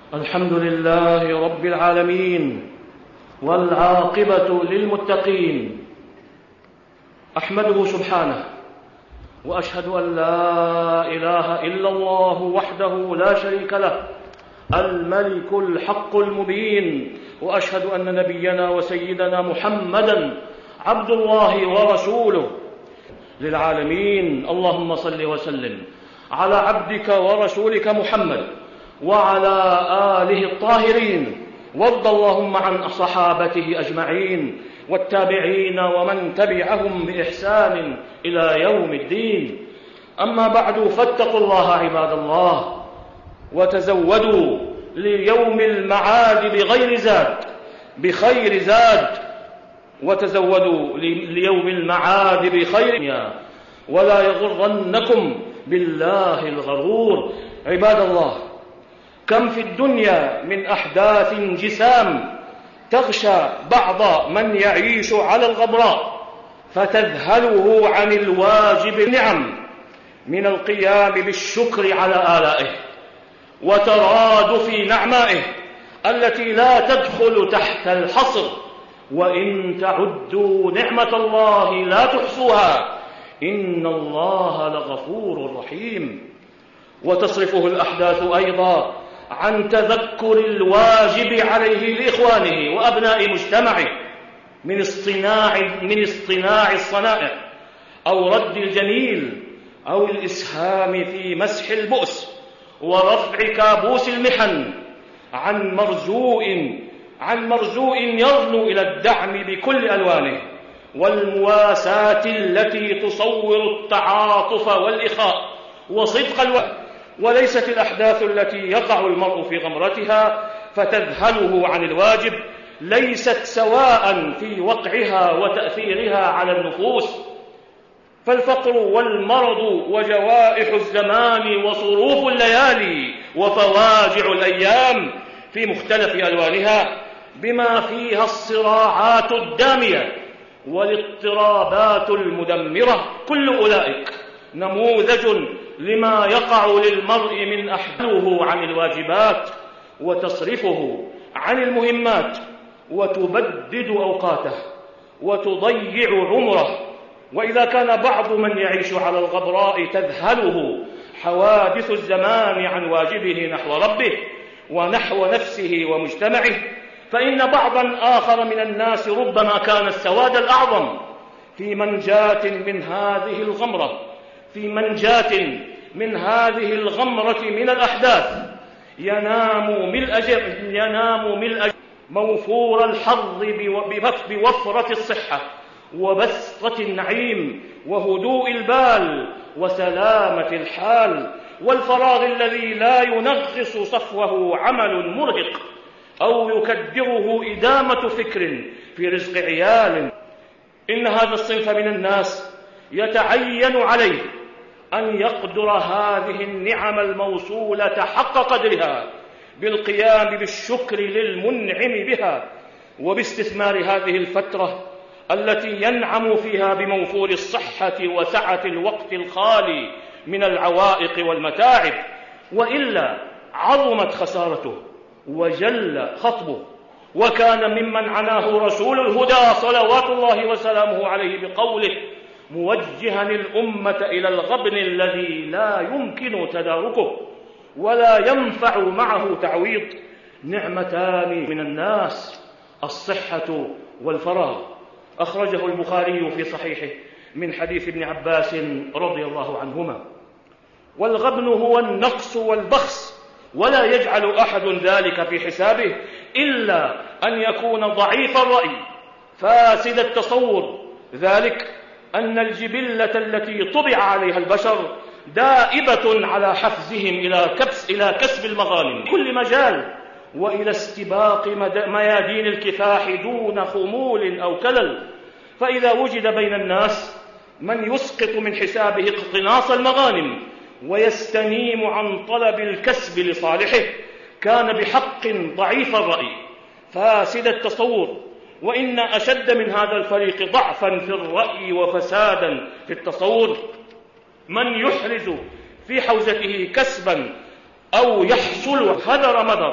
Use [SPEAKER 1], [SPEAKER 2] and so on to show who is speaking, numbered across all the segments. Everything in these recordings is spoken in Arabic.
[SPEAKER 1] الحمد لله رب العالمين، والعاقبة للمتقين. أحمده سبحانه، وأشهد أن لا إله إلا الله وحده لا شريك له، الملك الحق المبين. وأشهد أن نبينا وسيدنا محمدًا عبد الله ورسوله للعالمين. اللهم صل وسلم على عبدك ورسولك محمد وعلى آله الطاهرين، وارض اللهم عن صحابته أجمعين والتابعين ومن تبعهم بإحسان إلى يوم الدين. أما بعد، فاتقوا الله عباد الله، وتزودوا ليوم المعاد بخير زاد، وتزودوا ليوم المعاد بخير، ولا يغرنكم بالله الغرور. عباد الله، كم في الدنيا من أحداث جسام تغشى بعض من يعيش على الغبراء، فتذهله عن الواجب النعم من القيام بالشكر على آلائه وترادف نعمائه التي لا تدخل تحت الحصر. وإن تعدوا نعمة الله لا تحصوها، إن الله لغفور رحيم. وتصرفه الأحداث أيضا عن تذكر الواجب عليه لإخوانه وأبناء مجتمعه من اصطناع الصنائع، أو رد الجميل، أو الإسهام في مسح البؤس ورفع كابوس المحن، عن مرجوء يرنو إلى الدعم بكل ألوانه والمواساة التي تصور التعاطف والإخاء وصدق الوعد، وليست الأحداث التي يقع المرء في غمرتها فتذهله عن الواجب ليست سواء في وقعها وتأثيرها على النفوس. فالفقر والمرض وجوائح الزمان وصروف الليالي وفواجع الأيام في مختلف ألوانها، بما فيها الصراعات الدامية والاضطرابات المدمرة، كل أولئك نموذج لما يقع للمرء من أحداثه عن الواجبات وتصرفه عن المهمات، وتبدد أوقاته وتضيع عمره. وإذا كان بعض من يعيش على الغبراء تذهله حوادث الزمان عن واجبه نحو ربه ونحو نفسه ومجتمعه، فإن بعضا آخر من الناس ربما كان السواد الأعظم في منجاة من هذه الغمرة من الأحداث، ينام ملء موفور الحظ بوفرة الصحة وبسطة النعيم وهدوء البال وسلامة الحال، والفراغ الذي لا ينغص صفوه عمل مرهق أو يكدره إدامة فكر في رزق عيال. إن هذا الصنف من الناس يتعين عليه أن يقدر هذه النعم الموصولة حق قدرها بالقيام بالشكر للمنعم بها، وباستثمار هذه الفترة التي ينعم فيها بموفور الصحة وسعة الوقت الخالي من العوائق والمتاعب، وإلا عظمت خسارته وجل خطبه. وكان ممن عناه رسول الهدى صلوات الله وسلامه عليه بقوله موجها الأمة إلى الغبن الذي لا يمكن تداركه ولا ينفع معه تعويض، نعمتان من الناس: الصحة والفراغ. أخرجه البخاري في صحيحه من حديث ابن عباس رضي الله عنهما. والغبن هو النقص والبخس، ولا يجعل أحد ذلك في حسابه إلا أن يكون ضعيف الرأي فاسد التصور، ذلك أن الجبلة التي طبع عليها البشر دائبة على حفزهم إلى كسب المغانم كل مجال، وإلى استباق ميادين الكفاح دون خمول أو كلل. فإذا وجد بين الناس من يسقط من حسابه اقتناص المغانم ويستنيم عن طلب الكسب لصالحه، كان بحق ضعيف الرأي فاسد التصور. وإن أشد من هذا الفريق ضعفا في الرأي وفسادا في التصور من يحرز في حوزته كسبا أو يحصل هدر مدر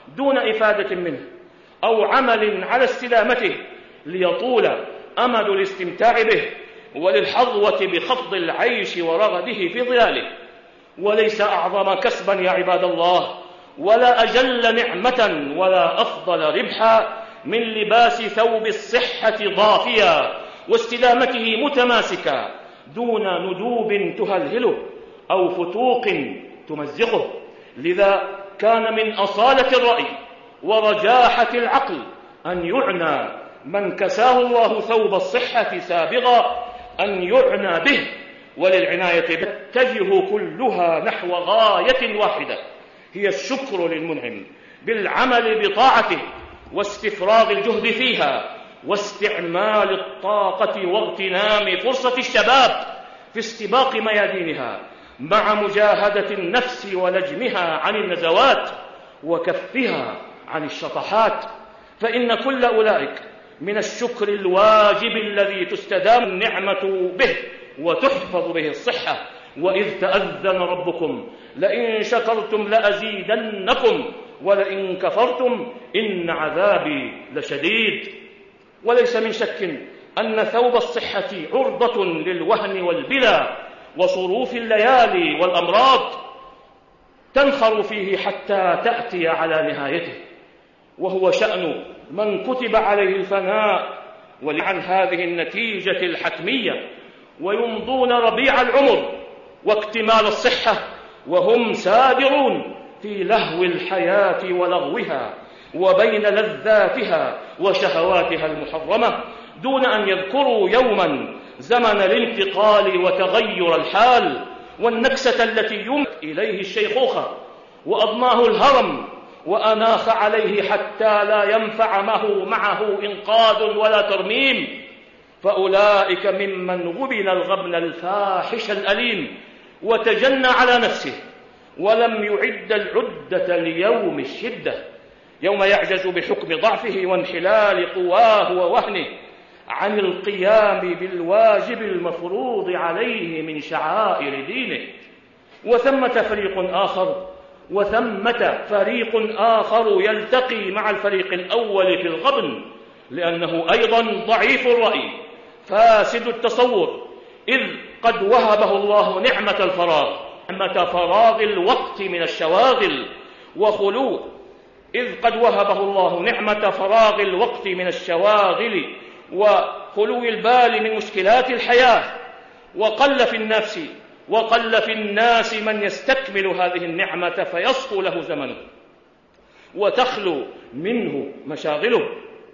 [SPEAKER 1] دون إفادة منه أو عمل على استدامته ليطول أمد الاستمتاع به وللحظوة بخفض العيش ورغده في ظلاله. وليس أعظم كسبا يا عباد الله ولا أجل نعمة ولا أفضل ربحا من لباس ثوب الصحة ضافيا واستدامته متماسكا دون ندوب تهلهله أو فتوق تمزقه. لذا كان من أصالة الرأي ورجاحة العقل أن يعنى من كساه الله ثوب الصحة سابغا أن يعنى به، وللعناية به تتجه كلها نحو غاية واحدة هي الشكر للمنعم بالعمل بطاعته واستفراغ الجهد فيها واستعمال الطاقة واغتنام فرصة الشباب في استباق ميادينها مع مجاهدة النفس ولجمها عن النزوات وكفها عن الشطحات، فإن كل أولئك من الشكر الواجب الذي تستدام النعمة به وتحفظ به الصحة. وإذ تأذن ربكم لئن شكرتم لأزيدنكم ولئن كفرتم إن عذابي لشديد. وليس من شك أن ثوب الصحة عرضة للوهن والبلى وصروف الليالي والأمراض تنخر فيه حتى تأتي على نهايته، وهو شأن من كتب عليه الفناء ولعن هذه النتيجة الحتمية ويمضون ربيع العمر واكتمال الصحة وهم سابرون في لهو الحياة ولغوها وبين لذاتها وشهواتها المحرمة دون أن يذكروا يوما زمن الانتقال وتغير الحال والنكسة التي يمت إليه الشيخوخة وأضماه الهرم وأناخ عليه حتى لا ينفع معه إنقاذ ولا ترميم. فأولئك ممن غبن الغبن الفاحش الأليم وتجنى على نفسه ولم يعد العدة ليوم الشدة، يوم يعجز بحكم ضعفه وانحلال قواه ووهنه عن القيام بالواجب المفروض عليه من شعائر دينه. وثمة فريق آخر يلتقي مع الفريق الأول في الغبن لأنه أيضا ضعيف الرأي فاسد التصور، إذ قد وهبه الله نعمة الفراغ، نعمة فراغ الوقت من الشواغل وخلو البال من مشكلات الحياة، وقل في الناس من يستكمل هذه النعمة فيصفو له زمنه وتخلو منه مشاغله.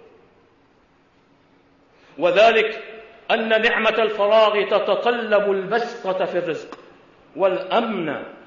[SPEAKER 1] وذلك أن نعمة الفراغ تتطلب البسطة في الرزق والأمن.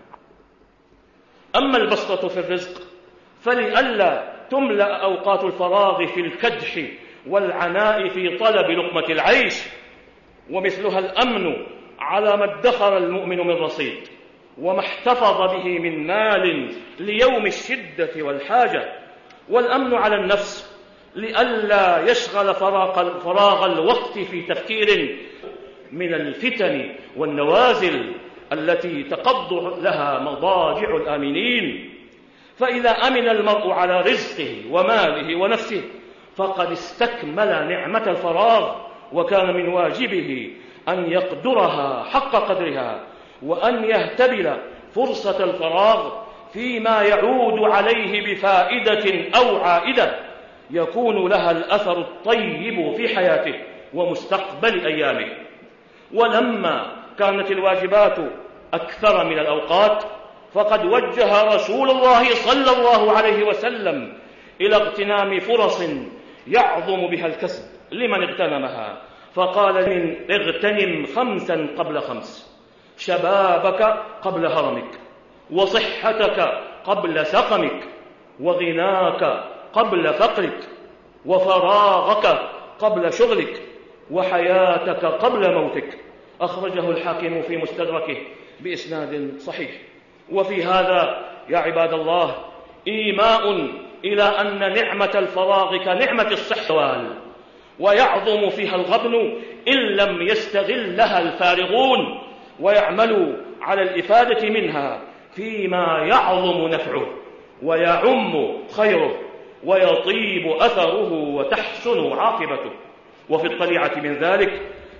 [SPEAKER 1] أما البسطة في الرزق فلئلا تملأ أوقات الفراغ في الكدح والعناء في طلب لقمة العيش، ومثلها الأمن على ما ادخر المؤمن من رصيد وما احتفظ به من مال ليوم الشدة والحاجة، والأمن على النفس لئلا يشغل فراغ الوقت في تفكير من الفتن والنوازل التي تقض لها مضاجع الآمنين. فإذا أمن المرء على رزقه وماله ونفسه فقد استكمل نعمة الفراغ، وكان من واجبه أن يقدرها حق قدرها وأن يهتبل فرصة الفراغ فيما يعود عليه بفائدة أو عائدة يكون لها الأثر الطيب في حياته ومستقبل أيامه. ولما كانت الواجبات أكثر من الأوقات فقد وجه رسول الله صلى الله عليه وسلم إلى اغتنام فرص يعظم بها الكسب لمن اغتنمها، فقال: اغتنم 5 قبل 5، شبابك قبل هرمك، وصحتك قبل سقمك، وغناك قبل فقرك، وفراغك قبل شغلك، وحياتك قبل موتك. أخرجه الحاكم في مستدركه بإسناد صحيح. وفي هذا يا عباد الله إيماء إلى أن نعمة الفراغ كنعمة الصحة ويعظم فيها الغبن إن لم يستغلها الفارغون ويعملوا على الإفادة منها فيما يعظم نفعه. ويعم خيره ويطيب أثره وتحسن عاقبته. وفي الطليعة من ذلك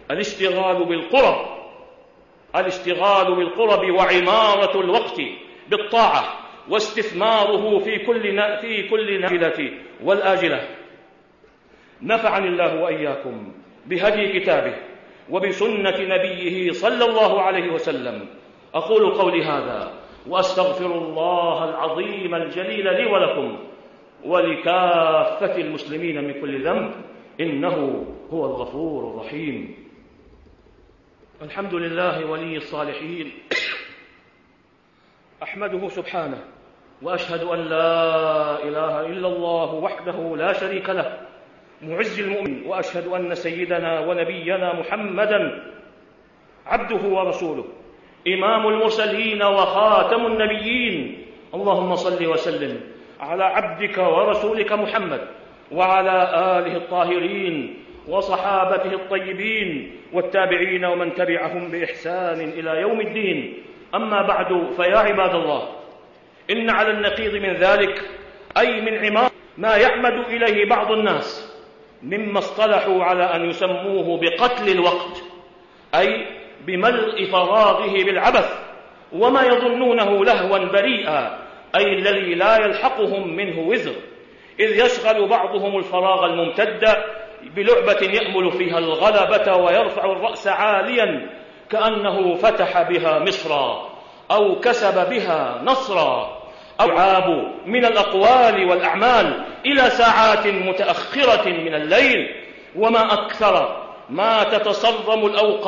[SPEAKER 1] الاشتغال بالقرب وعمارة الوقت بالطاعة واستثماره في كل نافلة والآجلة. نفعني الله وإياكم بهدي كتابه وبسنة نبيه صلى الله عليه وسلم. أقول قولي هذا وأستغفر الله العظيم الجليل لي ولكم ولكافة المسلمين من كل ذنب، إنه هو الغفور الرحيم. الحمد لله ولي الصالحين، أحمده سبحانه وأشهد أن لا إله إلا الله وحده لا شريك له معز المؤمن، وأشهد أن سيدنا ونبينا محمدا عبده ورسوله إمام المرسلين وخاتم النبيين. اللهم صل وسلم على عبدك ورسولك محمد وعلى آله الطاهرين وصحابته الطيبين والتابعين ومن تبعهم بإحسان إلى يوم الدين. أما بعد، فيا عباد الله، إن على النقيض من ذلك، أي من عمار ما يعمد إليه بعض الناس مما اصطلحوا على أن يسموه بقتل الوقت، أي بملء فراغه بالعبث وما يظنونه لهوا بريئا، أي الذي لا يلحقهم منه وزر، إذ يشغل بعضهم الفراغ الممتد بلعبة يأمل فيها الغلبة ويرفع الرأس عاليا كأنه فتح بها مصرا أو كسب بها نصرا، أو عاب من الأقوال والأعمال إلى ساعات متأخرة من الليل. وما أكثر ما تتصرم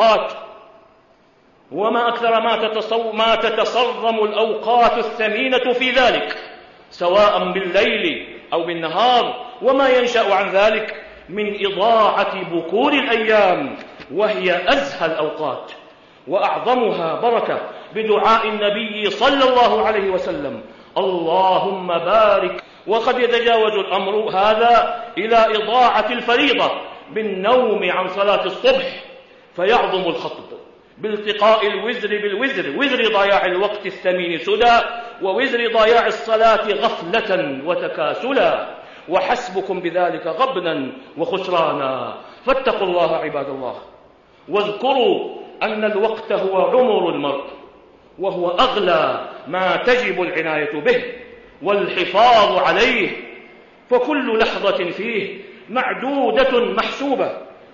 [SPEAKER 1] الأوقات الثمينة في ذلك، سواء بالليل أو بالنهار، وما ينشأ عن ذلك من إضاعة بكور الأيام، وهي أزهى الأوقات وأعظمها بركة بدعاء النبي صلى الله عليه وسلم: اللهم بارك. وقد يتجاوز الأمر هذا إلى إضاعة الفريضة بالنوم عن صلاة الصبح، فيعظم الخطب بالتقاء الوزر بالوزر، وزر ضياع الوقت الثمين سدى، ووزر ضياع الصلاة غفلة وتكاسلا، وحسبكم بذلك غبنا وخسرانا. فاتقوا الله عباد الله، واذكروا أن الوقت هو عمر المرء، وهو أغلى ما تجب العناية به والحفاظ عليه، فكل لحظة فيه معدودة محسوبة،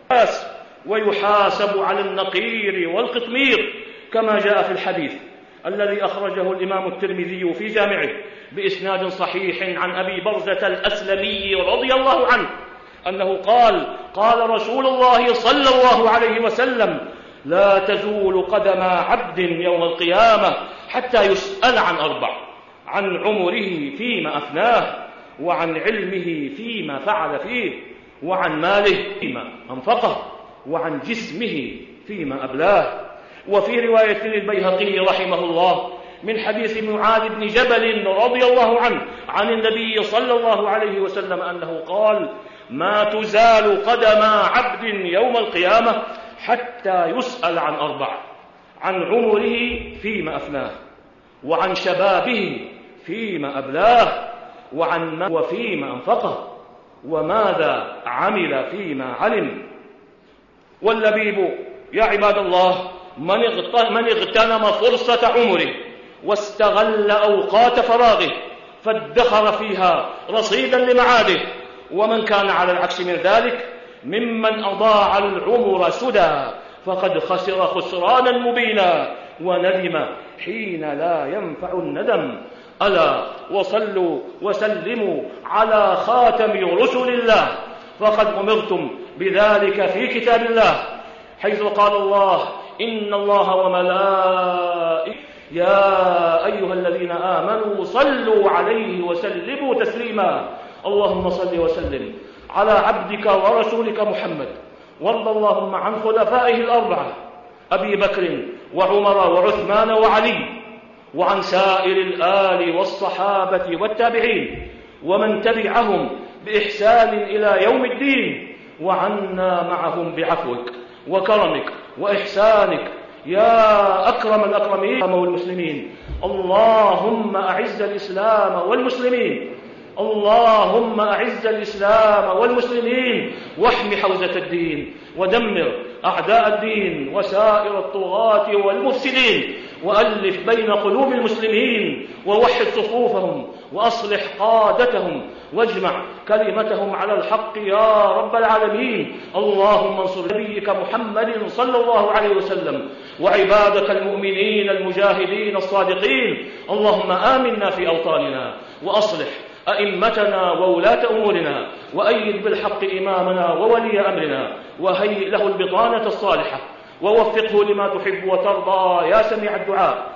[SPEAKER 1] ويحاسب على النقير والقطمير، كما جاء في الحديث الذي أخرجه الإمام الترمذي في جامعه بإسناد صحيح عن أبي برزة الأسلمي رضي الله عنه أنه قال: قال رسول الله صلى الله عليه وسلم: لا تزول قدم عبد يوم القيامة حتى يسأل عن أربع: عن عمره فيما أفناه، وعن علمه فيما فعل فيه، وعن ماله فيما أنفقه، وعن جسمه فيما أبلاه. وفي رواية للبيهقي رحمه الله من حديث معاذ بن جبل رضي الله عنه عن النبي صلى الله عليه وسلم أنه قال: ما تزال قدم عبد يوم القيامة حتى يسأل عن أربع: عن عمره فيما أفناه، وعن شبابه فيما أبلاه، وعن ما وفيما أنفقه، وماذا عمل فيما علم. واللبيب يا عباد الله من اغتنم فرصة عمره واستغل أوقات فراغه فادخر فيها رصيدا لمعاده، ومن كان على العكس من ذلك ممن أضاع العمر سدى فقد خسر خسرانا مبينا وندم حين لا ينفع الندم. ألا وصلوا وسلموا على خاتم رسل الله، فقد أمرتم بذلك في كتاب الله، حيث قال الله: إن الله وملائكته يا أيها الذين آمنوا صلوا عليه وسلموا تسليما. اللهم صل وسلم على عبدك ورسولك محمد، وارض اللهم عن خلفائه الأربعة أبي بكر وعمر وعثمان وعلي، وعن سائر الآل والصحابة والتابعين ومن تبعهم بإحسان إلى يوم الدين، وعنا معهم بعفوك وكرمك وإحسانك يا أكرم الأكرمين والمسلمين. اللهم أعز الإسلام والمسلمين، اللهم أعز الإسلام والمسلمين، واحم حوزة الدين، ودمر أعداء الدين وسائر الطغاة والمفسدين، وألف بين قلوب المسلمين، ووحد صفوفهم، وأصلح قادتهم، واجمع كلمتهم على الحق يا رب العالمين. اللهم انصر نبيك محمد صلى الله عليه وسلم وعبادك المؤمنين المجاهدين الصادقين. اللهم آمنا في أوطاننا، وأصلح أئمتنا وولاة أمورنا، وأيد بالحق إمامنا وولي أمرنا، وهيئ له البطانة الصالحة، ووفقه لما تحب وترضى يا سميع الدعاء.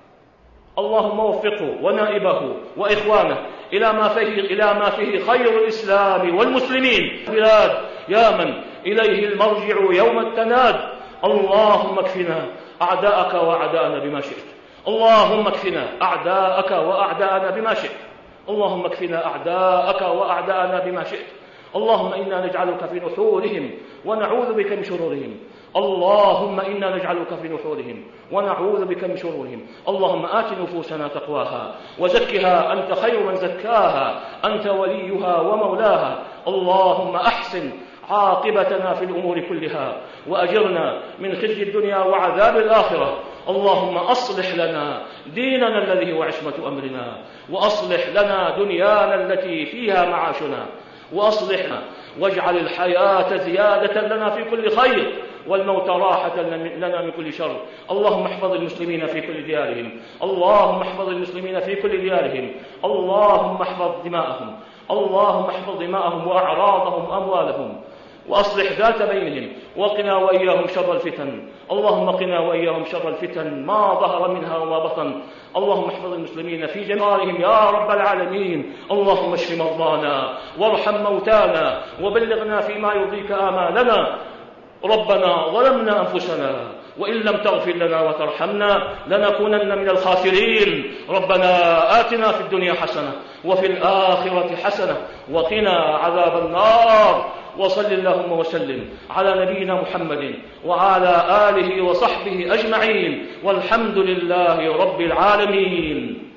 [SPEAKER 1] اللهم وفقه ونائبه وإخوانه إلى ما فيه خير الإسلام والمسلمين البلاد، يا من إليه المرجع يوم التناد. اللهم اكفنا أعداءك وأعداءنا بما شئت، اللهم اكفنا أعداءك وأعداءنا بما شئت، اللهم اكفنا أعداءك وأعداءنا بما شئت. اللهم إنا نجعلك في نحورهم ونعوذ بك من شرورهم، اللهم إنا نجعلك في نحورهم ونعوذ بك من شرورهم. اللهم آت نفوسنا تقواها وزكها أنت خير من زكاها، أنت وليها ومولاها. اللهم أحسن عاقبتنا في الأمور كلها، وأجرنا من خزي الدنيا وعذاب الآخرة. اللهم أصلح لنا ديننا الذي هو عصمة أمرنا، وأصلح لنا دنيانا التي فيها معاشنا، وأصلحنا واجعل الحياة زيادة لنا في كل خير، والموت راحة لنا من كل شر. اللهم احفظ المسلمين في كل ديارهم، اللهم احفظ المسلمين في كل ديارهم، اللهم احفظ دماءهم، اللهم احفظ دماءهم وأعراضهم وأموالهم، وأصلح ذات بينهم، وقنا وإياهم شر الفتن. اللهم قنا وإياهم شر الفتن ما ظهر منها وما بطن. اللهم احفظ المسلمين في جميعهم يا رب العالمين. اللهم اشف مرضانا وارحم موتانا، وبلغنا فيما يرضيك آمالنا. ربنا ظلمنا أنفسنا، وإن لم تغفر لنا وترحمنا لنكونن من الخاسرين. ربنا آتنا في الدنيا حسنة وفي الآخرة حسنة وقنا عذاب النار. وصل اللهم وسلم على نبينا محمد وعلى آله وصحبه أجمعين، والحمد لله رب العالمين.